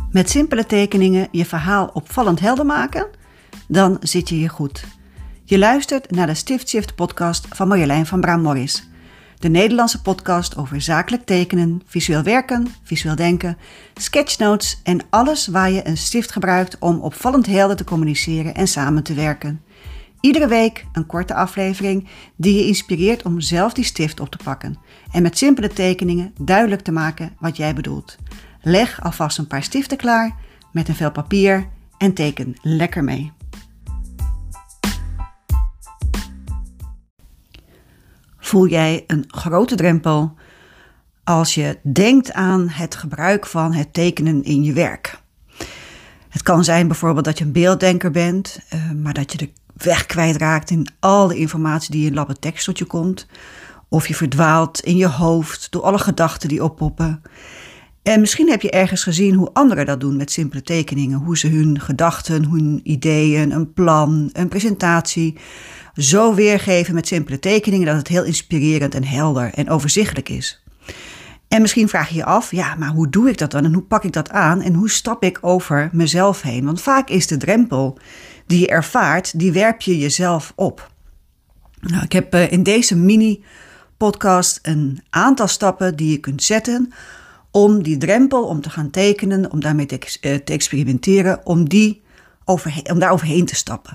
Met simpele tekeningen je verhaal opvallend helder maken? Dan zit je hier goed. Je luistert naar de StiftShift podcast van Marjolein van Braam-Morris. De Nederlandse podcast over zakelijk tekenen, visueel werken, visueel denken, sketchnotes en alles waar je een stift gebruikt om opvallend helder te communiceren en samen te werken. Iedere week een korte aflevering die je inspireert om zelf die stift op te pakken en met simpele tekeningen duidelijk te maken wat jij bedoelt. Leg alvast een paar stiften klaar met een vel papier en teken lekker mee. Voel jij een grote drempel als je denkt aan het gebruik van het tekenen in je werk? Het kan zijn bijvoorbeeld dat je een beelddenker bent, maar dat je de weg kwijtraakt in al de informatie die in labbetekst tot je komt. Of je verdwaalt in je hoofd door alle gedachten die oppoppen. En misschien heb je ergens gezien hoe anderen dat doen met simpele tekeningen. Hoe ze hun gedachten, hun ideeën, een plan, een presentatie zo weergeven met simpele tekeningen dat het heel inspirerend en helder en overzichtelijk is. En misschien vraag je je af, ja, maar hoe doe ik dat dan en hoe pak ik dat aan en hoe stap ik over mezelf heen? Want vaak is de drempel die je ervaart, die werp je jezelf op. Nou, ik heb in deze mini-podcast een aantal stappen die je kunt zetten om die drempel om te gaan tekenen, om daarmee te experimenteren, om daar overheen te stappen.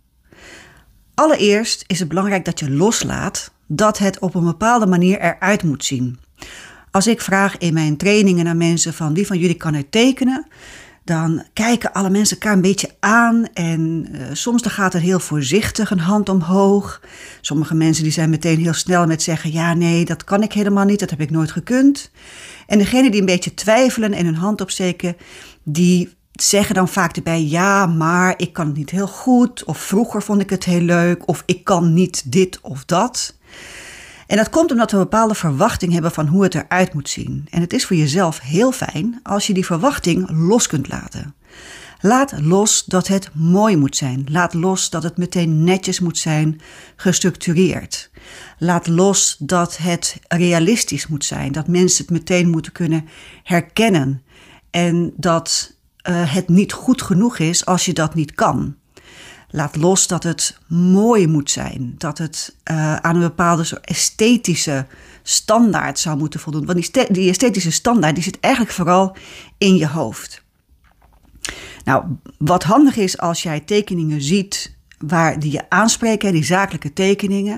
Allereerst is het belangrijk dat je loslaat dat het op een bepaalde manier eruit moet zien. Als ik vraag in mijn trainingen aan mensen van wie van jullie kan er tekenen, dan kijken alle mensen elkaar een beetje aan en soms dan gaat er heel voorzichtig een hand omhoog. Sommige mensen die zijn meteen heel snel met zeggen, ja nee, dat kan ik helemaal niet, dat heb ik nooit gekund. En degenen die een beetje twijfelen en hun hand opsteken, die zeggen dan vaak erbij, ja, maar ik kan het niet heel goed, of vroeger vond ik het heel leuk, of ik kan niet dit of dat. En dat komt omdat we een bepaalde verwachting hebben van hoe het eruit moet zien. En het is voor jezelf heel fijn als je die verwachting los kunt laten. Laat los dat het mooi moet zijn. Laat los dat het meteen netjes moet zijn, gestructureerd. Laat los dat het realistisch moet zijn. Dat mensen het meteen moeten kunnen herkennen. En dat het niet goed genoeg is als je dat niet kan. Laat los dat het mooi moet zijn. Dat het aan een bepaalde soort esthetische standaard zou moeten voldoen. Want die esthetische standaard die zit eigenlijk vooral in je hoofd. Nou, wat handig is als jij tekeningen ziet die je aanspreken, die zakelijke tekeningen.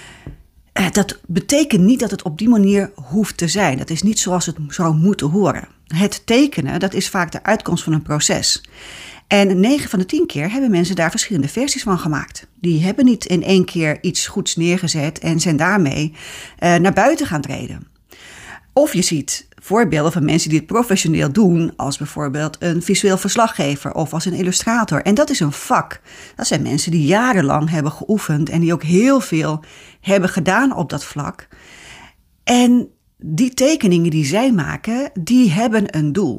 Dat betekent niet dat het op die manier hoeft te zijn. Dat is niet zoals het zou moeten horen. Het tekenen, dat is vaak de uitkomst van een proces. En 9 van de 10 keer hebben mensen daar verschillende versies van gemaakt. Die hebben niet in één keer iets goeds neergezet en zijn daarmee naar buiten gaan treden. Of je ziet voorbeelden van mensen die het professioneel doen, als bijvoorbeeld een visueel verslaggever of als een illustrator. En dat is een vak. Dat zijn mensen die jarenlang hebben geoefend en die ook heel veel hebben gedaan op dat vlak. En die tekeningen die zij maken, die hebben een doel.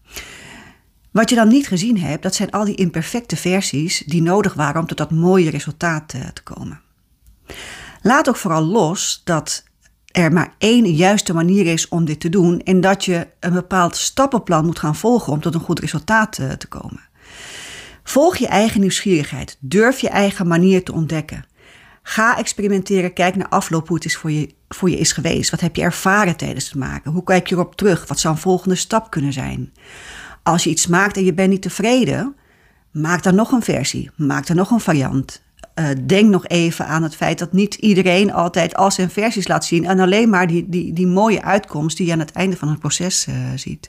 Wat je dan niet gezien hebt, dat zijn al die imperfecte versies die nodig waren om tot dat mooie resultaat te komen. Laat ook vooral los dat er maar één juiste manier is om dit te doen en dat je een bepaald stappenplan moet gaan volgen om tot een goed resultaat te komen. Volg je eigen nieuwsgierigheid, durf je eigen manier te ontdekken. Ga experimenteren, kijk naar afloop hoe het is voor je is geweest. Wat heb je ervaren tijdens het maken? Hoe kijk je erop terug? Wat zou een volgende stap kunnen zijn? Als je iets maakt en je bent niet tevreden, maak dan nog een versie. Maak dan nog een variant. Denk nog even aan het feit dat niet iedereen altijd al zijn versies laat zien en alleen maar die mooie uitkomst die je aan het einde van het proces ziet.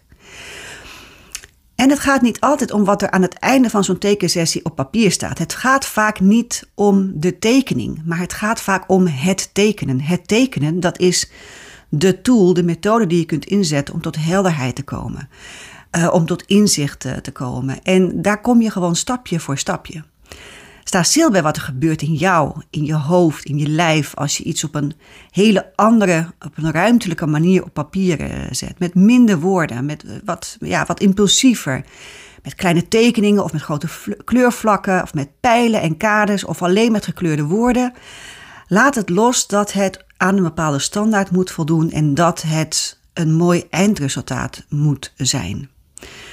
En het gaat niet altijd om wat er aan het einde van zo'n tekensessie op papier staat. Het gaat vaak niet om de tekening, maar het gaat vaak om het tekenen. Het tekenen, dat is de tool, de methode die je kunt inzetten om tot helderheid te komen. Om tot inzicht te komen. En daar kom je gewoon stapje voor stapje. Sta stil bij wat er gebeurt in jou, in je hoofd, in je lijf, als je iets op een hele andere, op een ruimtelijke manier op papier zet. Met minder woorden, met wat impulsiever. Met kleine tekeningen of met grote kleurvlakken of met pijlen en kaders of alleen met gekleurde woorden. Laat het los dat het aan een bepaalde standaard moet voldoen en dat het een mooi eindresultaat moet zijn.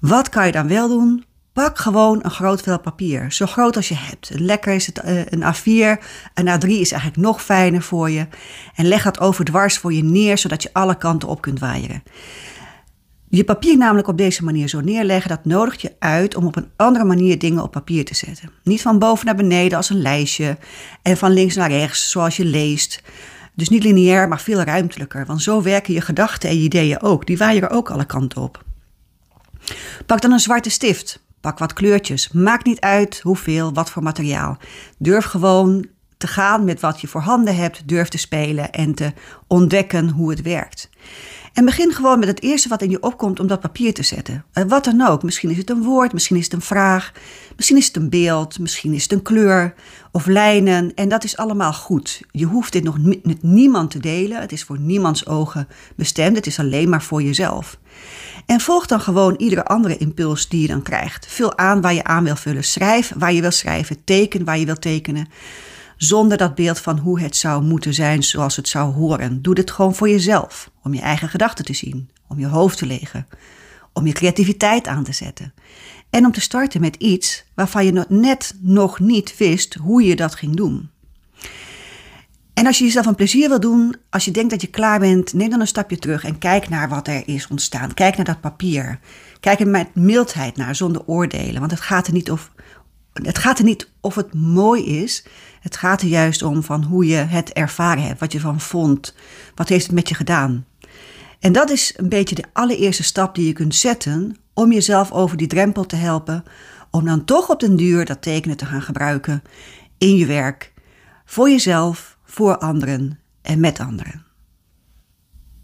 Wat kan je dan wel doen? Pak gewoon een groot vel papier, zo groot als je hebt. Lekker is het een A4, een A3 is eigenlijk nog fijner voor je. En leg dat overdwars voor je neer, zodat je alle kanten op kunt waaieren. Je papier namelijk op deze manier zo neerleggen, dat nodigt je uit om op een andere manier dingen op papier te zetten. Niet van boven naar beneden als een lijstje en van links naar rechts zoals je leest. Dus niet lineair, maar veel ruimtelijker, want zo werken je gedachten en je ideeën ook. Die waaien er ook alle kanten op. Pak dan een zwarte stift. Pak wat kleurtjes. Maakt niet uit hoeveel, wat voor materiaal. Durf gewoon te gaan met wat je voorhanden hebt. Durf te spelen en te ontdekken hoe het werkt. En begin gewoon met het eerste wat in je opkomt om dat papier te zetten. Wat dan ook. Misschien is het een woord, misschien is het een vraag. Misschien is het een beeld, misschien is het een kleur of lijnen. En dat is allemaal goed. Je hoeft dit nog met niemand te delen. Het is voor niemands ogen bestemd. Het is alleen maar voor jezelf. En volg dan gewoon iedere andere impuls die je dan krijgt. Vul aan waar je aan wil vullen. Schrijf waar je wil schrijven. Teken waar je wil tekenen. Zonder dat beeld van hoe het zou moeten zijn zoals het zou horen. Doe dit gewoon voor jezelf. Om je eigen gedachten te zien. Om je hoofd te legen. Om je creativiteit aan te zetten. En om te starten met iets waarvan je net nog niet wist hoe je dat ging doen. En als je jezelf een plezier wil doen, als je denkt dat je klaar bent, neem dan een stapje terug en kijk naar wat er is ontstaan. Kijk naar dat papier. Kijk er met mildheid naar, zonder oordelen. Want het gaat er niet of het mooi is. Het gaat er juist om van hoe je het ervaren hebt, wat je ervan vond. Wat heeft het met je gedaan? En dat is een beetje de allereerste stap die je kunt zetten om jezelf over die drempel te helpen. Om dan toch op den duur dat tekenen te gaan gebruiken in je werk. Voor jezelf, voor anderen en met anderen.